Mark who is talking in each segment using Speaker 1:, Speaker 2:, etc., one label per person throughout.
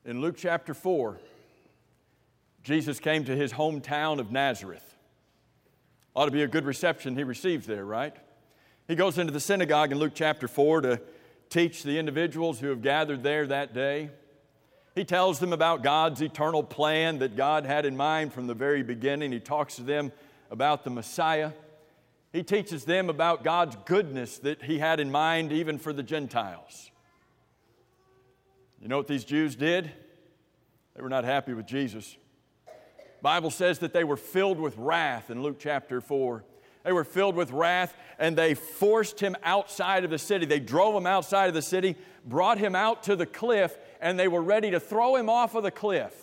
Speaker 1: In Luke chapter 4, Jesus came to his hometown of Nazareth. Ought to be a good reception he received there, right? He goes into the synagogue in Luke chapter 4 to teach the individuals who have gathered there that day. He tells them about God's eternal plan that God had in mind from the very beginning. He talks to them about the Messiah. He teaches them about God's goodness that he had in mind even for the Gentiles. You know what these Jews did? They were not happy with Jesus. The Bible says that they were filled with wrath in Luke chapter 4. They were filled with wrath, and they forced him outside of the city. They drove him outside of the city, brought him out to the cliff, and they were ready to throw him off of the cliff.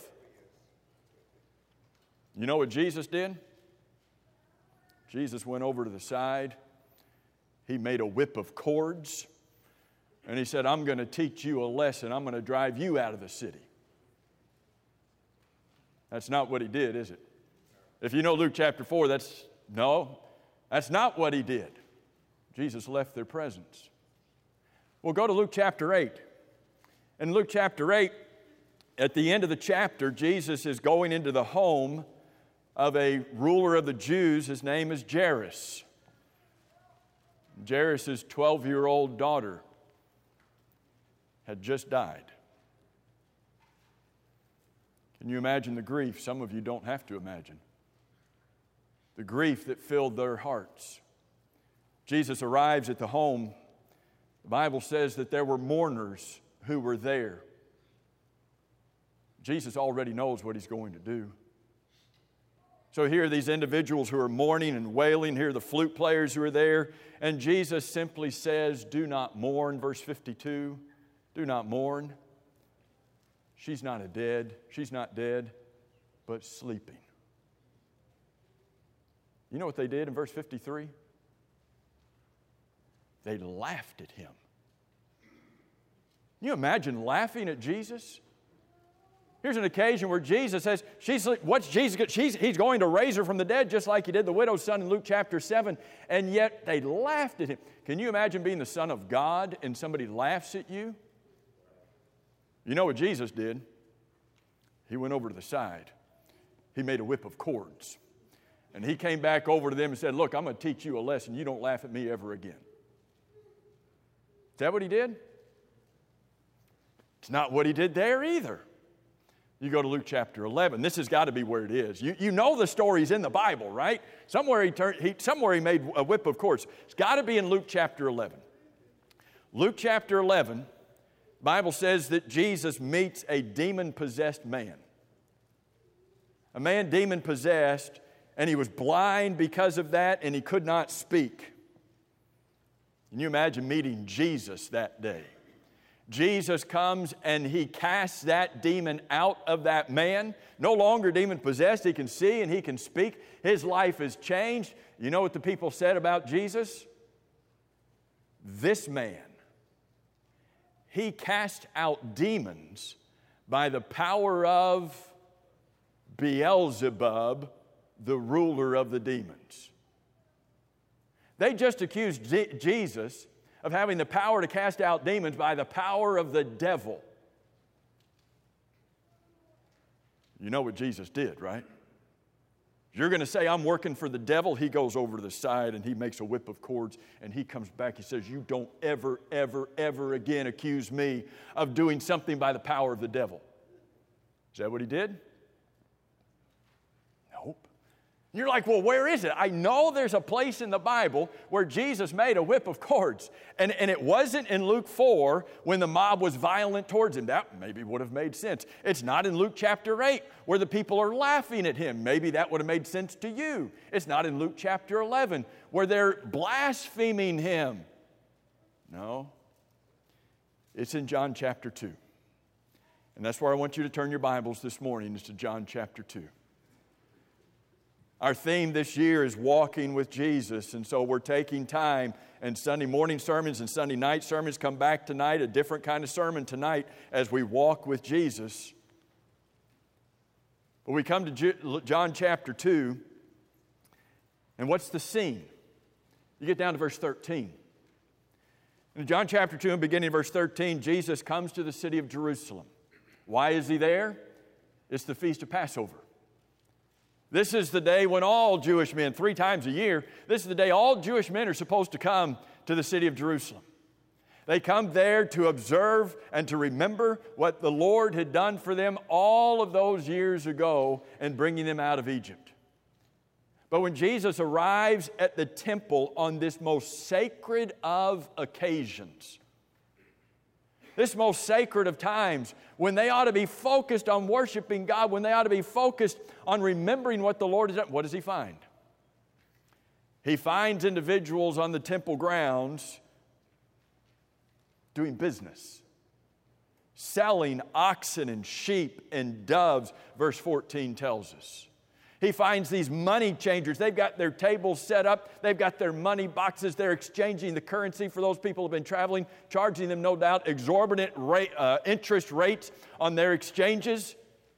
Speaker 1: You know what Jesus did? Jesus went over to the side. He made a whip of cords, and he said, I'm going to teach you a lesson. I'm going to drive you out of the city. That's not what he did, is it? If you know Luke chapter 4, that's not what he did. Jesus left their presence. We'll go to Luke chapter 8. In Luke chapter 8, at the end of the chapter, Jesus is going into the home of a ruler of the Jews. His name is Jairus. Jairus' 12-year-old daughter had just died. Can you imagine the grief? Some of you don't have to imagine. The grief that filled their hearts. Jesus arrives at the home. The Bible says that there were mourners who were there. Jesus already knows what he's going to do. So here are these individuals who are mourning and wailing. Here are the flute players who are there. And Jesus simply says, do not mourn, verse 52. Do not mourn. She's not dead, but sleeping. You know what they did in verse 53? They laughed at him. Can you imagine laughing at Jesus? Here's an occasion where Jesus says, he's going to raise her from the dead just like he did the widow's son in Luke chapter 7, and yet they laughed at him. Can you imagine being the Son of God and somebody laughs at you? You know what Jesus did? He went over to the side. He made a whip of cords. And he came back over to them and said, look, I'm going to teach you a lesson. You don't laugh at me ever again. Is that what he did? It's not what he did there either. You go to Luke chapter 11. This has got to be where it is. You know the story's in the Bible, right? Somewhere he made a whip of cords. It's got to be in Luke chapter 11. Luke chapter 11, the Bible says that Jesus meets a demon-possessed man. A man demon-possessed, and he was blind because of that, and he could not speak. Can you imagine meeting Jesus that day? Jesus comes and he casts that demon out of that man. No longer demon-possessed, he can see and he can speak. His life is changed. You know what the people said about Jesus? This man, he cast out demons by the power of Beelzebub, the ruler of the demons. They just accused Jesus of having the power to cast out demons by the power of the devil. You know what Jesus did, right? You're going to say, I'm working for the devil. He goes over to the side and he makes a whip of cords and he comes back. He says, you don't ever, ever, ever again accuse me of doing something by the power of the devil. Is that what he did? Nope. You're like, well, where is it? I know there's a place in the Bible where Jesus made a whip of cords. And it wasn't in Luke 4 when the mob was violent towards him. That maybe would have made sense. It's not in Luke chapter 8 where the people are laughing at him. Maybe that would have made sense to you. It's not in Luke chapter 11 where they're blaspheming him. No. It's in John chapter 2. And that's where I want you to turn your Bibles this morning, is to John chapter 2. Our theme this year is walking with Jesus, and so we're taking time, and Sunday morning sermons and Sunday night sermons come back tonight, a different kind of sermon tonight as we walk with Jesus. But we come to John chapter 2, and what's the scene? You get down to verse 13. In John chapter 2, and beginning in verse 13, Jesus comes to the city of Jerusalem. Why is he there? It's the Feast of Passover. This is the day when all Jewish men, 3 times a year, this is the day all Jewish men are supposed to come to the city of Jerusalem. They come there to observe and to remember what the Lord had done for them all of those years ago in bringing them out of Egypt. But when Jesus arrives at the temple on this most sacred of occasions, this most sacred of times, when they ought to be focused on worshiping God, when they ought to be focused on remembering what the Lord has done, what does he find? He finds individuals on the temple grounds doing business, selling oxen and sheep and doves, verse 14 tells us. He finds these money changers. They've got their tables set up. They've got their money boxes. They're exchanging the currency for those people who have been traveling, charging them, no doubt, exorbitant interest rates on their exchanges.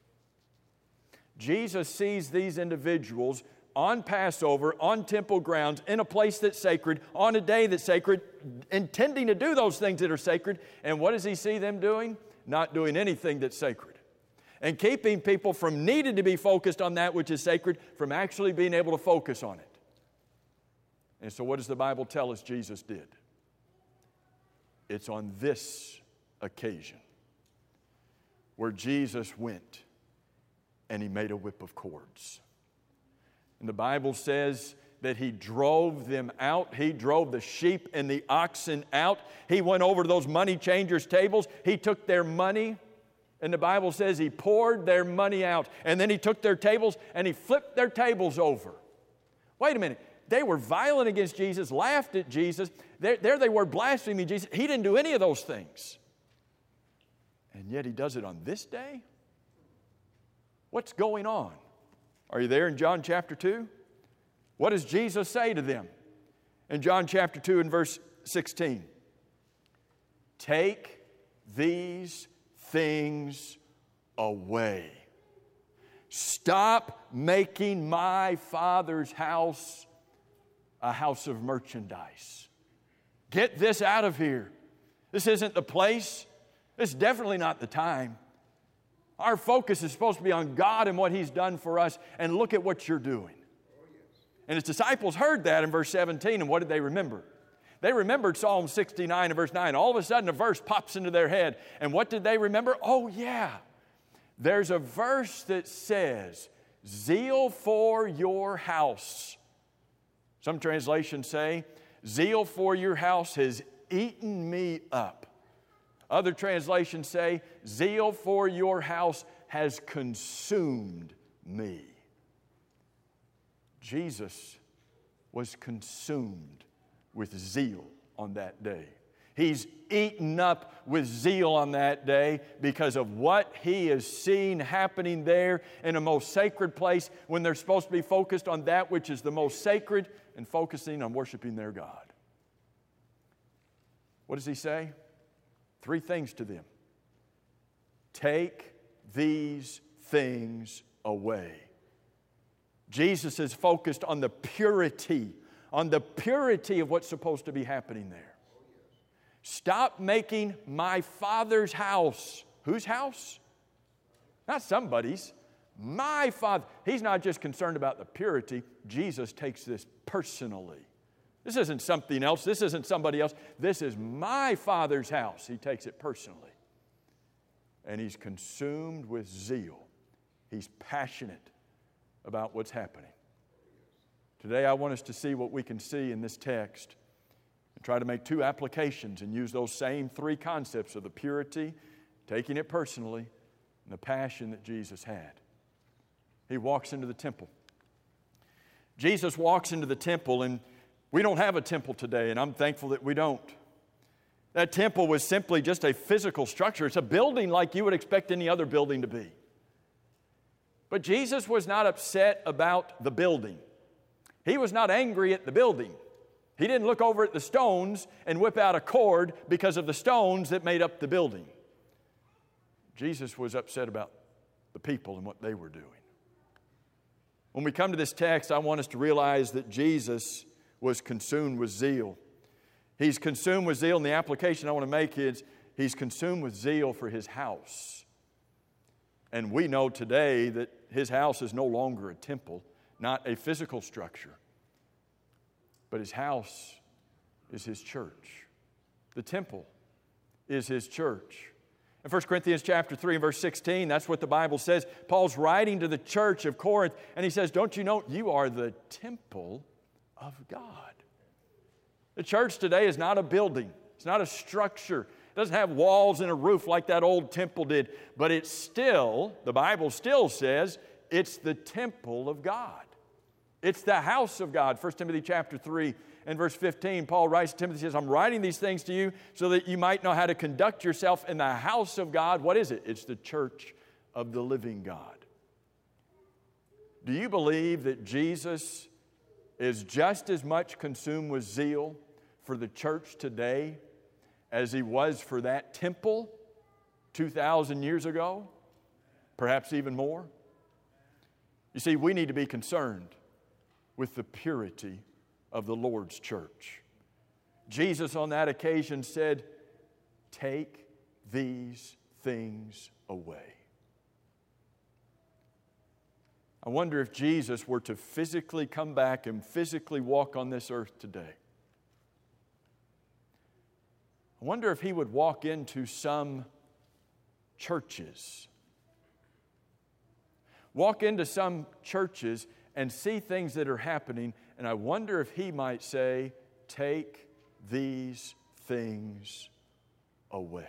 Speaker 1: Jesus sees these individuals on Passover, on temple grounds, in a place that's sacred, on a day that's sacred, intending to do those things that are sacred. And what does he see them doing? Not doing anything that's sacred. And keeping people from needing to be focused on that which is sacred, from actually being able to focus on it. And so what does the Bible tell us Jesus did? It's on this occasion where Jesus went and he made a whip of cords. And the Bible says that he drove them out. He drove the sheep and the oxen out. He went over to those money changers' tables. He took their money. And the Bible says he poured their money out. And then he took their tables and he flipped their tables over. Wait a minute. They were violent against Jesus, laughed at Jesus. There they were blaspheming Jesus. He didn't do any of those things. And yet he does it on this day? What's going on? Are you there in John chapter 2? What does Jesus say to them? In John chapter 2 and verse 16. Take these things away. Stop making my Father's house a house of merchandise. Get this out of here. This isn't the place. This is definitely not the time. Our focus is supposed to be on God and what he's done for us, and look at what you're doing. And his disciples heard that in verse 17, and what did they remember? They remembered Psalm 69 and verse 9. All of a sudden, a verse pops into their head. And what did they remember? Oh, yeah. There's a verse that says, zeal for your house. Some translations say, zeal for your house has eaten me up. Other translations say, zeal for your house has consumed me. Jesus was consumed with zeal on that day. He's eaten up with zeal on that day because of what he has seen happening there in a most sacred place when they're supposed to be focused on that which is the most sacred and focusing on worshiping their God. What does he say? 3 things to them. Take these things away. Jesus is focused on the purity of what's supposed to be happening there. Stop making my Father's house. Whose house? Not somebody's. My Father. He's not just concerned about the purity. Jesus takes this personally. This isn't something else. This isn't somebody else. This is my Father's house. He takes it personally. And he's consumed with zeal. He's passionate about what's happening. Today I want us to see what we can see in this text and try to make 2 applications and use those same 3 concepts of the purity, taking it personally, and the passion that Jesus had. He walks into the temple. Jesus walks into the temple, and we don't have a temple today, and I'm thankful that we don't. That temple was simply just a physical structure. It's a building like you would expect any other building to be. But Jesus was not upset about the building. He was not angry at the building. He didn't look over at the stones and whip out a cord because of the stones that made up the building. Jesus was upset about the people and what they were doing. When we come to this text, I want us to realize that Jesus was consumed with zeal. He's consumed with zeal, and the application I want to make is he's consumed with zeal for his house. And we know today that his house is no longer a temple, not a physical structure. But his house is his church. The temple is his church. In 1 Corinthians chapter 3 and verse 16, that's what the Bible says. Paul's writing to the church of Corinth, and he says, don't you know you are the temple of God? The church today is not a building. It's not a structure. It doesn't have walls and a roof like that old temple did. But it's still, the Bible still says, it's the temple of God. It's the house of God. 1 Timothy chapter 3 and verse 15, Paul writes to Timothy, says, I'm writing these things to you so that you might know how to conduct yourself in the house of God. What is it? It's the church of the living God. Do you believe that Jesus is just as much consumed with zeal for the church today as he was for that temple 2,000 years ago? Perhaps even more? You see, we need to be concerned with the purity of the Lord's church. Jesus on that occasion said, take these things away. I wonder if Jesus were to physically come back and physically walk on this earth today. I wonder if he would walk into some churches. Walk into some churches and see things that are happening, and I wonder if he might say, take these things away.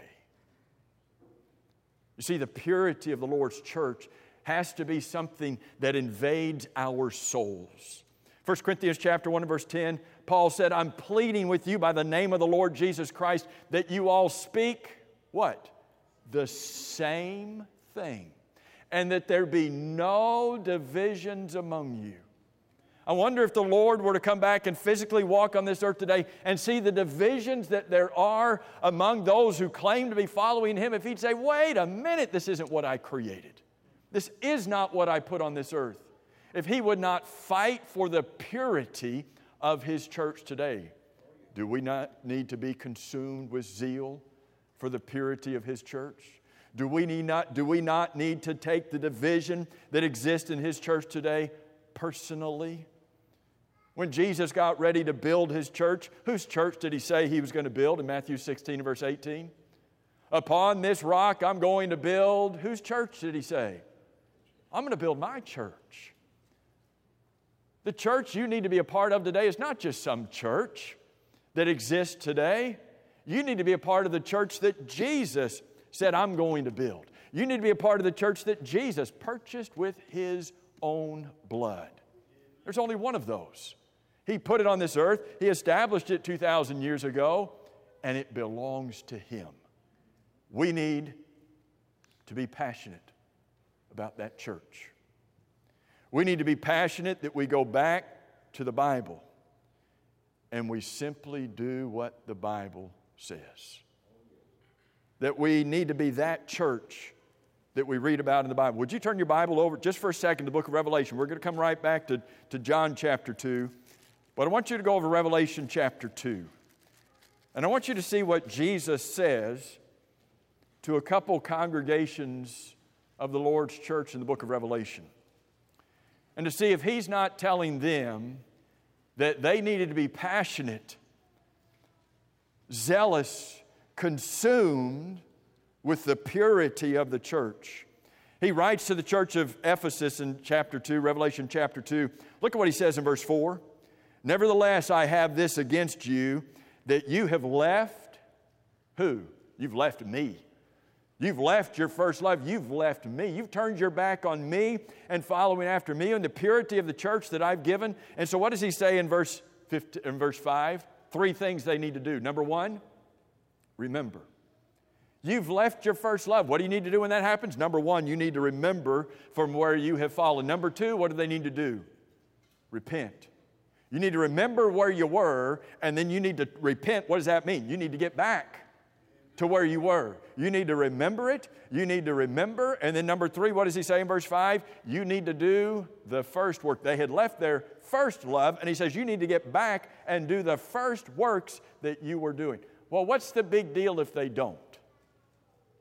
Speaker 1: You see, the purity of the Lord's church has to be something that invades our souls. 1 Corinthians chapter 1 and verse 10, Paul said, I'm pleading with you by the name of the Lord Jesus Christ that you all speak, what? The same thing. And that there be no divisions among you. I wonder if the Lord were to come back and physically walk on this earth today and see the divisions that there are among those who claim to be following Him, if He'd say, wait a minute, this isn't what I created. This is not what I put on this earth. If He would not fight for the purity of His church today, do we not need to be consumed with zeal for the purity of His church? Do we not need to take the division that exists in His church today personally? When Jesus got ready to build His church, whose church did He say He was going to build in Matthew 16 and verse 18? Upon this rock I'm going to build. Whose church did He say? I'm going to build my church. The church you need to be a part of today is not just some church that exists today. You need to be a part of the church that Jesus said, I'm going to build. You need to be a part of the church that Jesus purchased with His own blood. There's only one of those. He put it on this earth. He established it 2,000 years ago, and it belongs to Him. We need to be passionate about that church. We need to be passionate that we go back to the Bible and we simply do what the Bible says. That we need to be that church that we read about in the Bible. Would you turn your Bible over just for a second to the book of Revelation? We're going to come right back to John chapter 2. But I want you to go over Revelation chapter 2. And I want you to see what Jesus says to a couple congregations of the Lord's church in the book of Revelation. And to see if He's not telling them that they needed to be passionate, zealous, consumed with the purity of the church. He writes to the church of Ephesus in chapter 2, Revelation chapter 2. Look at what he says in verse 4. Nevertheless, I have this against you, that you have left, who? You've left me. You've left your first love. You've left me. You've turned your back on me and following after me and the purity of the church that I've given. And so what does he say in verse 5? Three things they need to do. Number one, remember. You've left your first love. What do you need to do when that happens? Number one, you need to remember from where you have fallen. Number two, what do they need to do? Repent. You need to remember where you were, and then you need to repent. What does that mean? You need to get back to where you were. You need to remember it. You need to remember. And then number three, what does he say in verse 5? You need to do the first work. They had left their first love, and he says you need to get back and do the first works that you were doing. Well, what's the big deal if they don't?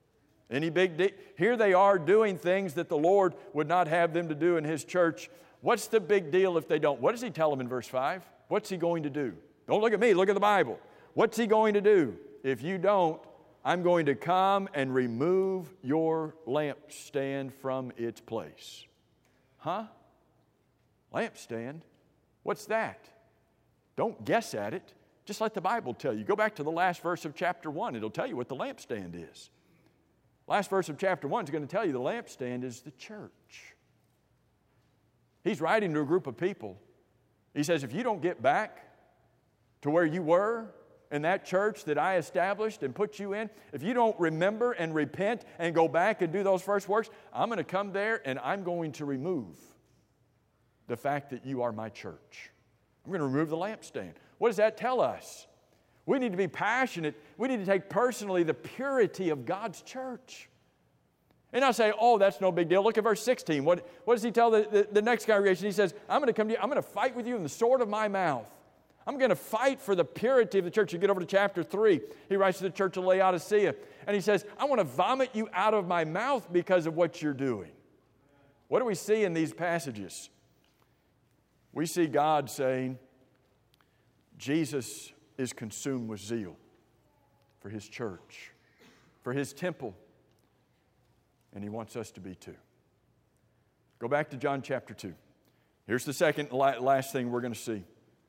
Speaker 1: Any big deal? Here they are doing things that the Lord would not have them to do in His church. What's the big deal if they don't? What does He tell them in verse 5? What's He going to do? Don't look at me, look at the Bible. What's He going to do? If you don't, I'm going to come and remove your lampstand from its place. Huh? Lampstand? What's that? Don't guess at it. Just let the Bible tell you. Go back to the last verse of chapter 1. It'll tell you what the lampstand is. Last verse of chapter 1 is going to tell you the lampstand is the church. He's writing to a group of people. He says, if you don't get back to where you were in that church that I established and put you in, if you don't remember and repent and go back and do those first works, I'm going to come there and I'm going to remove the fact that you are my church. I'm going to remove the lampstand. What does that tell us? We need to be passionate. We need to take personally the purity of God's church. And I say, oh, that's no big deal. Look at verse 16. What does he tell the next congregation? He says, I'm going to come to you. I'm going to fight with you in the sword of my mouth. I'm going to fight for the purity of the church. You get over to chapter 3. He writes to the church of Laodicea. And he says, I want to vomit you out of my mouth because of what you're doing. What do we see in these passages? We see God saying, Jesus is consumed with zeal for His church, for His temple, and He wants us to be too. Go back to John chapter 2. Here's the second last thing we're going to see.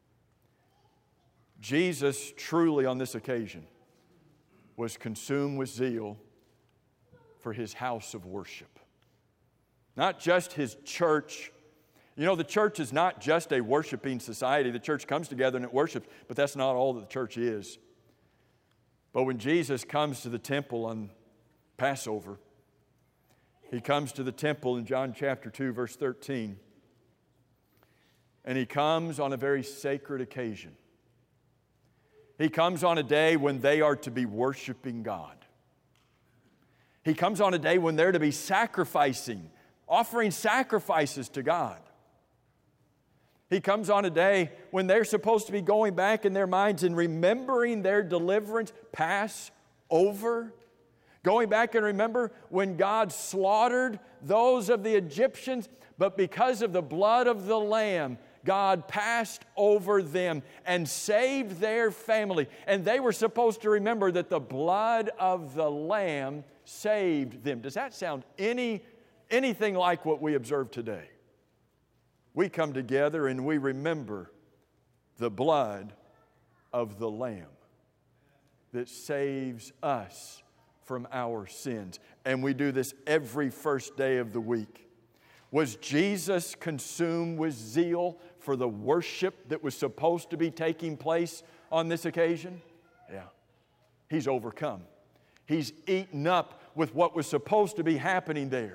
Speaker 1: Jesus truly on this occasion was consumed with zeal for His house of worship. Not just His church. You know, the church is not just a worshiping society. The church comes together and it worships, but that's not all that the church is. But when Jesus comes to the temple on Passover, He comes to the temple in John chapter 2, verse 13, and He comes on a very sacred occasion. He comes on a day when they are to be worshiping God. He comes on a day when they're to be sacrificing, offering sacrifices to God. He comes on a day when they're supposed to be going back in their minds and remembering their deliverance, Passover. Going back and remember when God slaughtered those of the Egyptians, but because of the blood of the Lamb, God passed over them and saved their family. And they were supposed to remember that the blood of the Lamb saved them. Does that sound anything like what we observe today? We come together and we remember the blood of the Lamb that saves us from our sins. And we do this every first day of the week. Was Jesus consumed with zeal for the worship that was supposed to be taking place on this occasion? Yeah. He's overcome. He's eaten up with what was supposed to be happening there.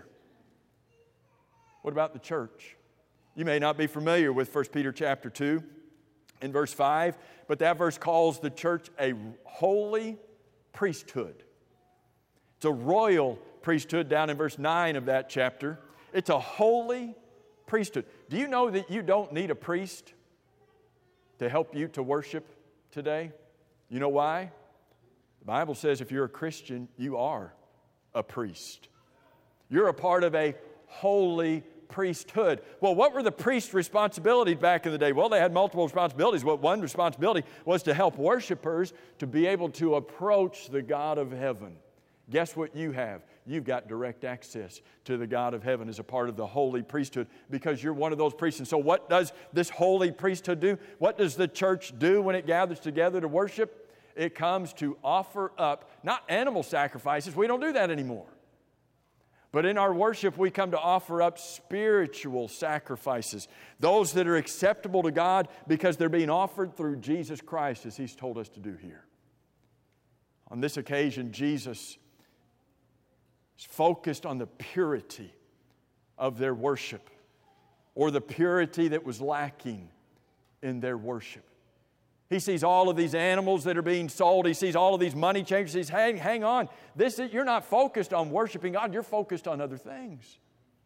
Speaker 1: What about the church? You may not be familiar with 1 Peter chapter 2 in verse 5, but that verse calls the church a holy priesthood. It's a royal priesthood down in verse 9 of that chapter. It's a holy priesthood. Do you know that you don't need a priest to help you to worship today? You know why? The Bible says if you're a Christian, you are a priest. You're a part of a holy priesthood. Well, what were the priest's responsibilities back in the day? Well, they had multiple responsibilities. One responsibility was to help worshipers to be able to approach the God of heaven. Guess what you have? You've got direct access to the God of heaven as a part of the holy priesthood because you're one of those priests. And so what does this holy priesthood do? What does the church do when it gathers together to worship? It comes to offer up, not animal sacrifices. We don't do that anymore. But in our worship, we come to offer up spiritual sacrifices. Those that are acceptable to God because they're being offered through Jesus Christ as He's told us to do here. On this occasion, Jesus is focused on the purity of their worship or the purity that was lacking in their worship. He sees all of these animals that are being sold. He sees all of these money changers. He says, hang on. You're not focused on worshiping God. You're focused on other things.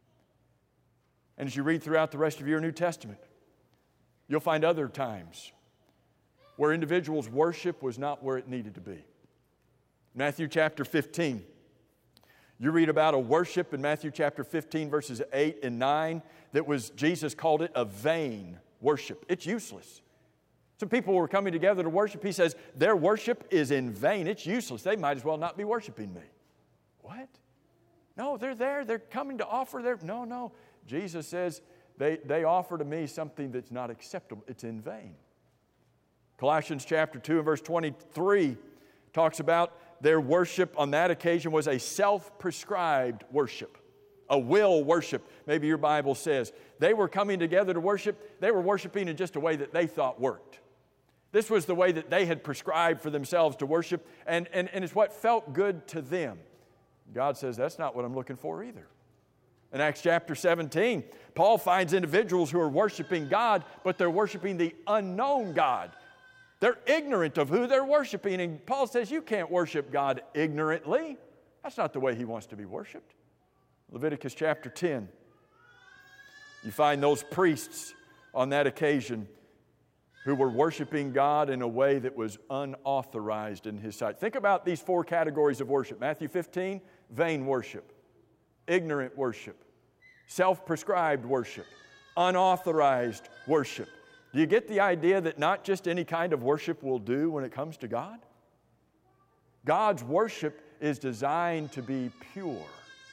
Speaker 1: And as you read throughout the rest of your New Testament, you'll find other times where individuals' worship was not where it needed to be. Matthew chapter 15. You read about a worship in Matthew chapter 15, verses 8 and 9, that was, Jesus called it a vain worship. It's useless. Some people were coming together to worship. He says, their worship is in vain. It's useless. They might as well not be worshiping me. What? No, they're there. They're coming to offer their... No. Jesus says, they offer to me something that's not acceptable. It's in vain. Colossians chapter 2 and verse 23 talks about their worship on that occasion was a self-prescribed worship, a will worship, maybe your Bible says. They were coming together to worship. They were worshiping in just a way that they thought worked. This was the way that they had prescribed for themselves to worship, and it's what felt good to them. God says, that's not what I'm looking for either. In Acts chapter 17, Paul finds individuals who are worshiping God, but they're worshiping the unknown God. They're ignorant of who they're worshiping. And Paul says, you can't worship God ignorantly. That's not the way He wants to be worshiped. Leviticus chapter 10. You find those priests on that occasion who were worshiping God in a way that was unauthorized in His sight. Think about these 4 categories of worship. Matthew 15, vain worship, ignorant worship, self-prescribed worship, unauthorized worship. Do you get the idea that not just any kind of worship will do when it comes to God? God's worship is designed to be pure.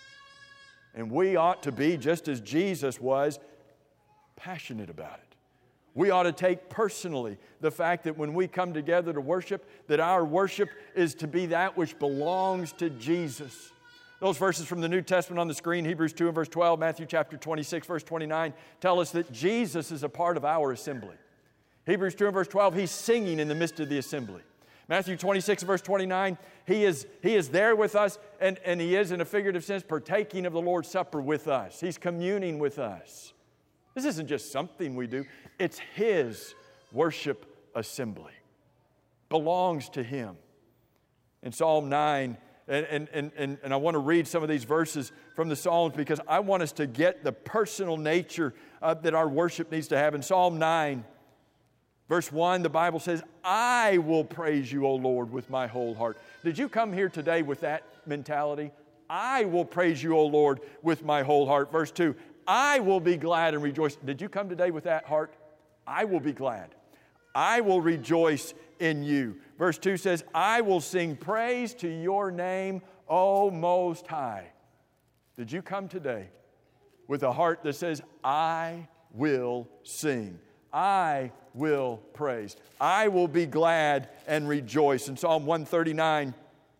Speaker 1: And we ought to be, just as Jesus was, passionate about it. We ought to take personally the fact that when we come together to worship, that our worship is to be that which belongs to Jesus. Those verses from the New Testament on the screen, Hebrews 2 and verse 12, Matthew chapter 26, verse 29, tell us that Jesus is a part of our assembly. Hebrews 2 and verse 12, He's singing in the midst of the assembly. Matthew 26 and verse 29, He is there with us, and He is, in a figurative sense, partaking of the Lord's Supper with us. He's communing with us. This isn't just something we do. It's His worship assembly. Belongs to Him. In Psalm 9, and I want to read some of these verses from the Psalms because I want us to get the personal nature that our worship needs to have. In Psalm 9, verse 1, the Bible says, I will praise you, O Lord, with my whole heart. Did you come here today with that mentality? I will praise you, O Lord, with my whole heart. Verse 2, I will be glad and rejoice. Did you come today with that heart? I will be glad. I will rejoice in you. Verse 2 says, I will sing praise to your name, O Most High. Did you come today with a heart that says, I will sing. I will praise. I will be glad and rejoice. In Psalm 139,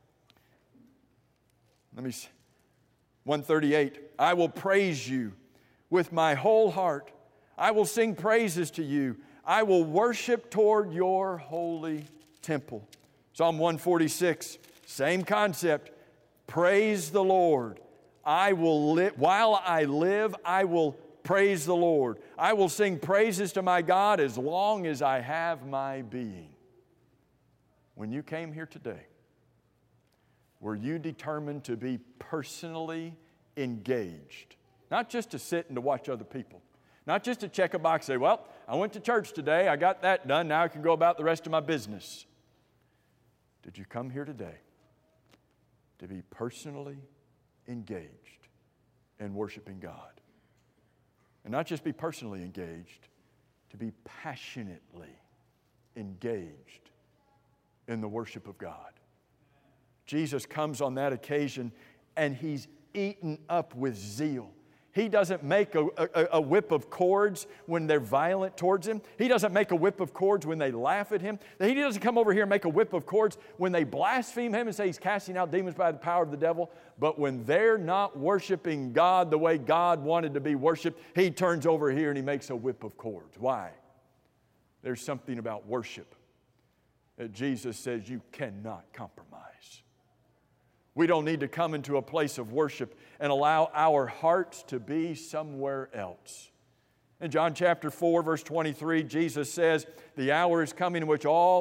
Speaker 1: 138, I will praise you with my whole heart. I will sing praises to you. I will worship toward your holy temple. Psalm 146, same concept. Praise the Lord. I will live. While I live, I will praise the Lord. I will sing praises to my God as long as I have my being. When you came here today, were you determined to be personally engaged? Not just to sit and to watch other people. Not just to check a box and say, well, I went to church today, I got that done, now I can go about the rest of my business. Did you come here today to be personally engaged in worshiping God? And not just be personally engaged, to be passionately engaged in the worship of God. Jesus comes on that occasion and He's eaten up with zeal. He doesn't make a whip of cords when they're violent towards Him. He doesn't make a whip of cords when they laugh at Him. He doesn't come over here and make a whip of cords when they blaspheme Him and say He's casting out demons by the power of the devil. But when they're not worshiping God the way God wanted to be worshiped, He turns over here and He makes a whip of cords. Why? There's something about worship that Jesus says you cannot compromise. We don't need to come into a place of worship and allow our hearts to be somewhere else. In John chapter 4, verse 23, Jesus says, the hour is coming in which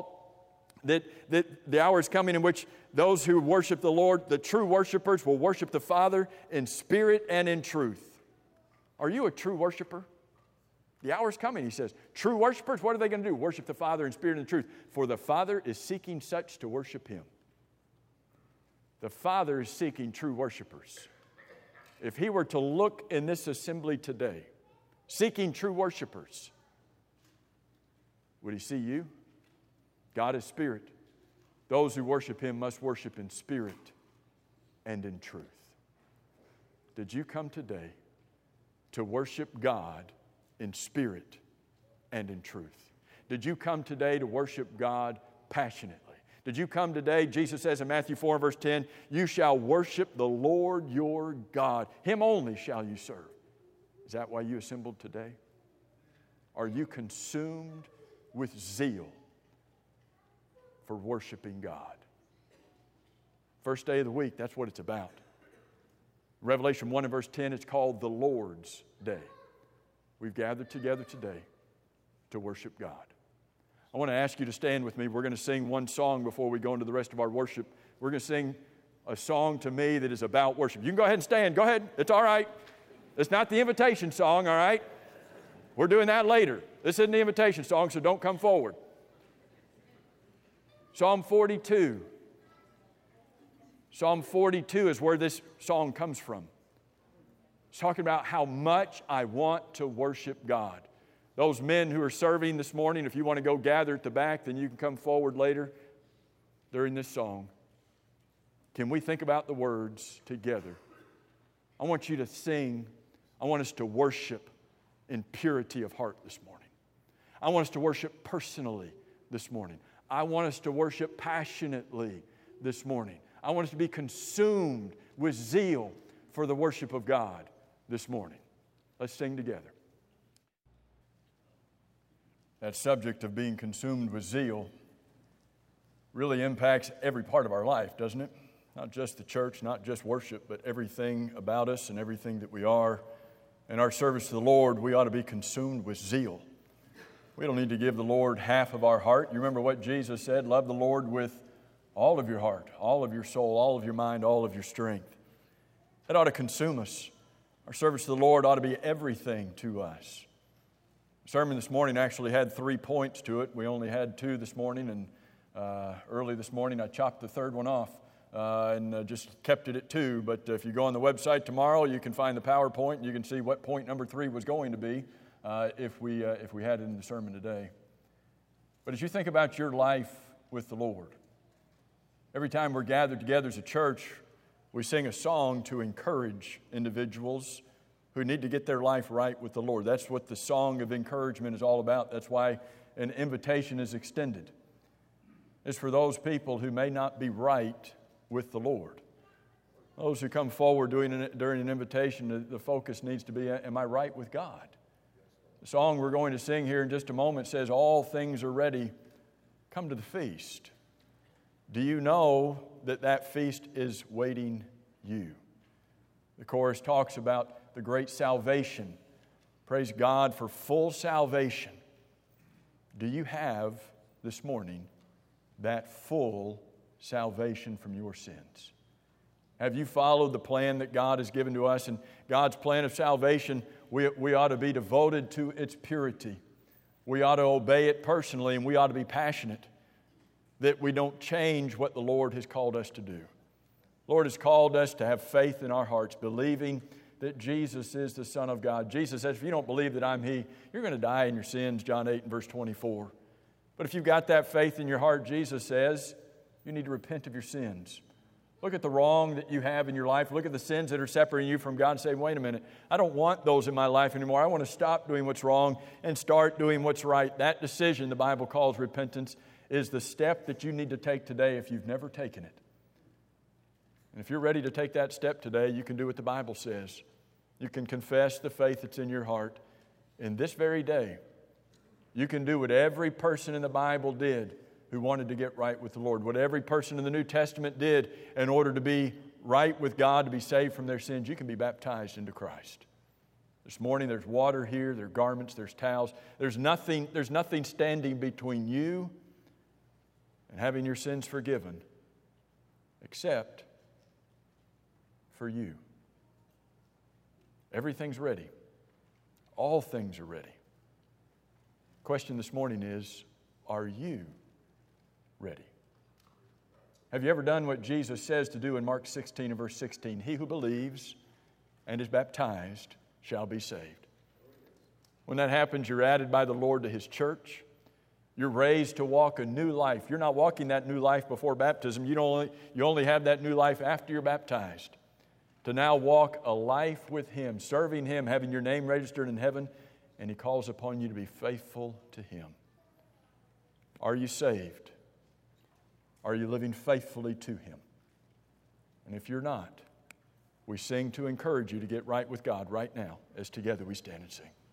Speaker 1: the hour is coming in which those who worship the Lord, the true worshipers, will worship the Father in spirit and in truth. Are you a true worshiper? The hour is coming, He says. True worshipers, what are they going to do? Worship the Father in spirit and in truth. For the Father is seeking such to worship Him. The Father is seeking true worshipers. If He were to look in this assembly today, seeking true worshipers, would He see you? God is spirit. Those who worship Him must worship in spirit and in truth. Did you come today to worship God in spirit and in truth? Did you come today to worship God passionately? Did you come today, Jesus says in Matthew 4 verse 10, you shall worship the Lord your God. Him only shall you serve. Is that why you assembled today? Are you consumed with zeal for worshiping God? First day of the week, that's what it's about. Revelation 1 and verse 10, it's called the Lord's Day. We've gathered together today to worship God. I want to ask you to stand with me. We're going to sing one song before we go into the rest of our worship. We're going to sing a song to me that is about worship. You can go ahead and stand. Go ahead. It's all right. It's not the invitation song, all right? We're doing that later. This isn't the invitation song, so don't come forward. Psalm 42. Psalm 42 is where this song comes from. It's talking about how much I want to worship God. Those men who are serving this morning, if you want to go gather at the back, then you can come forward later during this song. Can we think about the words together? I want you to sing. I want us to worship in purity of heart this morning. I want us to worship personally this morning. I want us to worship passionately this morning. I want us to be consumed with zeal for the worship of God this morning. Let's sing together. That subject of being consumed with zeal really impacts every part of our life, doesn't it? Not just the church, not just worship, but everything about us and everything that we are. In our service to the Lord, we ought to be consumed with zeal. We don't need to give the Lord half of our heart. You remember what Jesus said, love the Lord with all of your heart, all of your soul, all of your mind, all of your strength. That ought to consume us. Our service to the Lord ought to be everything to us. The sermon this morning actually had 3 points to it. We only had 2 this morning, and early this morning I chopped the third one off and just kept it at 2. But if you go on the website tomorrow, you can find the PowerPoint and you can see what point number 3 was going to be if we had it in the sermon today. But as you think about your life with the Lord, every time we're gathered together as a church, we sing a song to encourage individuals who need to get their life right with the Lord. That's what the song of encouragement is all about. That's why an invitation is extended. It's for those people who may not be right with the Lord. Those who come forward during an invitation, the focus needs to be, am I right with God? The song we're going to sing here in just a moment says, all things are ready. Come to the feast. Do you know that that feast is waiting you? The chorus talks about the great salvation. Praise God for full salvation. Do you have this morning that full salvation from your sins? Have you followed the plan that God has given to us? And God's plan of salvation, we ought to be devoted to its purity. We ought to obey it personally, and we ought to be passionate that we don't change what the Lord has called us to do. The Lord has called us to have faith in our hearts, believing that Jesus is the Son of God. Jesus says, if you don't believe that I'm He, you're going to die in your sins, John 8 and verse 24. But if you've got that faith in your heart, Jesus says, you need to repent of your sins. Look at the wrong that you have in your life. Look at the sins that are separating you from God and say, wait a minute, I don't want those in my life anymore. I want to stop doing what's wrong and start doing what's right. That decision the Bible calls repentance is the step that you need to take today if you've never taken it. And if you're ready to take that step today, you can do what the Bible says. You can confess the faith that's in your heart. In this very day, you can do what every person in the Bible did who wanted to get right with the Lord. What every person in the New Testament did in order to be right with God, to be saved from their sins. You can be baptized into Christ. This morning there's water here, there are garments, there's towels. There's nothing standing between you and having your sins forgiven except for you. Everything's ready. All things are ready. Question this morning is, are you ready? Have you ever done what Jesus says to do in Mark 16 and verse 16? He who believes and is baptized shall be saved. When that happens, you're added by the Lord to His church. You're raised to walk a new life. You're not walking that new life before baptism. You only have that new life after you're baptized. To now walk a life with Him, serving Him, having your name registered in heaven, and He calls upon you to be faithful to Him. Are you saved? Are you living faithfully to Him? And if you're not, we sing to encourage you to get right with God right now as together we stand and sing.